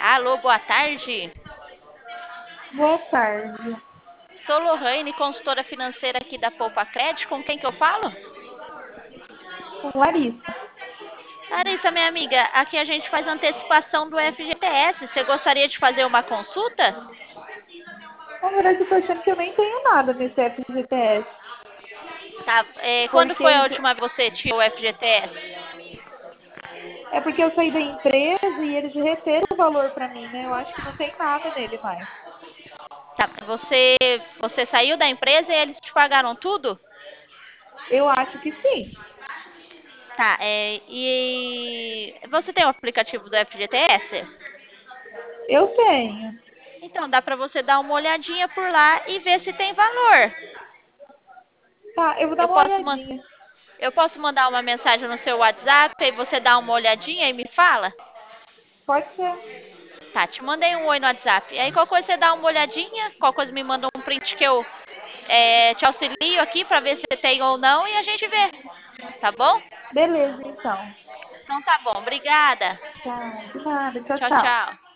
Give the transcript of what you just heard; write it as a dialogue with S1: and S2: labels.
S1: Alô, boa tarde.
S2: Boa tarde.
S1: Sou Lohane, consultora financeira aqui da Poupa Cred. Com quem que eu falo?
S2: Com Larissa.
S1: Larissa, minha amiga, aqui a gente faz antecipação do FGTS. Você gostaria de fazer uma consulta?
S2: Na verdade, eu tô achando que eu nem tenho nada nesse FGTS.
S1: Tá. Quando
S2: Porque
S1: foi a
S2: eles.
S1: última vez que você tirou o FGTS?
S2: É porque eu saí da empresa e eles reteram o valor pra mim, né? Eu acho que não tem nada nele mais.
S1: Tá. Você saiu da empresa e eles te pagaram tudo?
S2: Eu acho que sim.
S1: Tá. E você tem o aplicativo do FGTS?
S2: Eu tenho.
S1: Então dá para você dar uma olhadinha por lá e ver se tem valor.
S2: Tá, eu vou dar
S1: Eu
S2: uma
S1: posso,
S2: olhadinha.
S1: eu posso mandar uma mensagem no seu WhatsApp e você dá uma olhadinha e me fala?
S2: Pode ser.
S1: Tá, te mandei um oi no WhatsApp. E aí qualquer coisa você dá uma olhadinha, qualquer coisa me manda um print que eu te auxilio aqui para ver se tem ou não e a gente vê. Tá bom?
S2: Beleza, então.
S1: Então tá bom, obrigada.
S2: Tá, de nada. Tchau,
S1: Tchau,
S2: tchau.
S1: tchau.